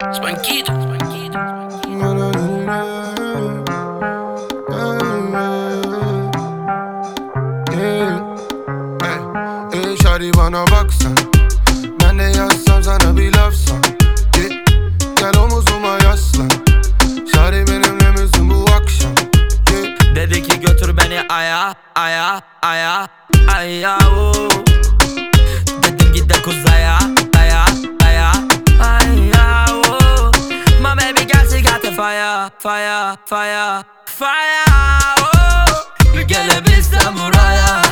Spanquito. Ey şari bana baksan, ben de yazsam sana bir lafsan. Gel omuzuma yaslan, şari benimle misin bu akşam? Dedi ki götür beni aya, aya, aya, aya, oh. Dedim git de kuzaya, aya, aya, aya, oh. My baby girl she got the fire, fire, fire, fire, oh. Bir gelebilsem buraya,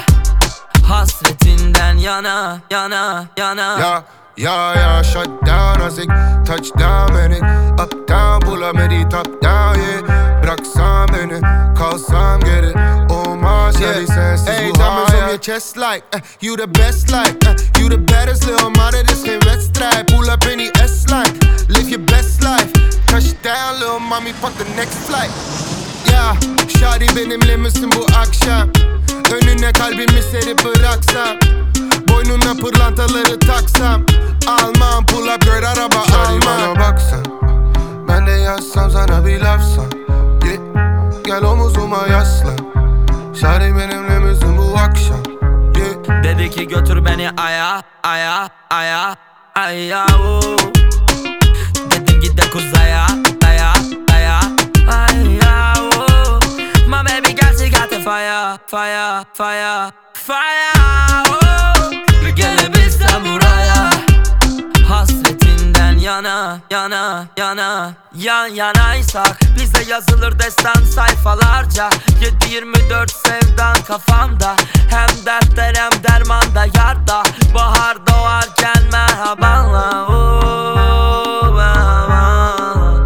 hasretinden yana, yana, yana. Ya, shut down azik, touchdown beni. Up down, pull up meri top down, yeah. Bıraksan beni, kalsam geri. Olmaz yeah. Sensiz hey, bu hayat. On your chest like, you the best like, you the baddest little mother, this geen wedstrijd. Pull up in die S-line, live your best life. Touchdown little mommy, fuck the next flight. Ya, şari benimle misin bu akşam? Önüne kalbimi serip bıraksam, boynuna pırlantaları taksam, almam pull up girl araba almam. Şari bana baksan, ben de yazsam sana bir lafsan, yeah. Gel omuzuma yaslan, şari benimle misin bu akşam, yeah. Dedi ki götür beni aya, aya, aya, aya, oh. Dedim git de kuzaya, aya, aya, aya, oh. My baby girl she got the fire, fire, fire, fire, oh. Bir gelebilsem buraya, hasretinden yana, yana, yana. Yan yanaysak bize yazılır destan sayfalarca. 7-24 sevdan kafamda, hem dertler hem dermanda yarda. Bahar doğarken merhabanla, oh, merhaba.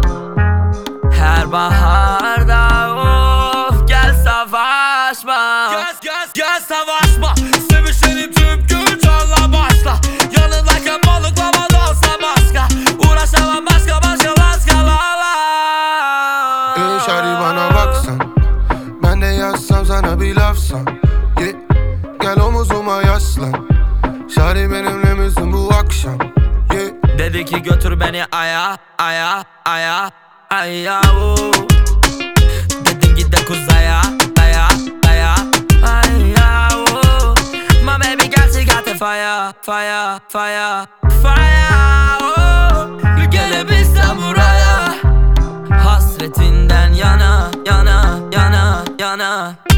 Her baharda of gel savaşma, gel savaşma. Sevişelim tüm gün canla başla. Yanındayken balıklama olsa başka. Uğraşamam başka valla. Ey şari bana baksan, ben de yazsam sana bir lafsan, yeah. Gel omuzuma yaslan, şari benimle misin bu akşam, yeah. Dedi ki götür beni aya, aya, aya, aya, oh. Dedim git de kuzaya, aya, aya, aya, oh. My baby girl she got the fire, fire, fire, fire, oh. Bir gelebilsem buraya, hasretinden yana, yana, yana, yana.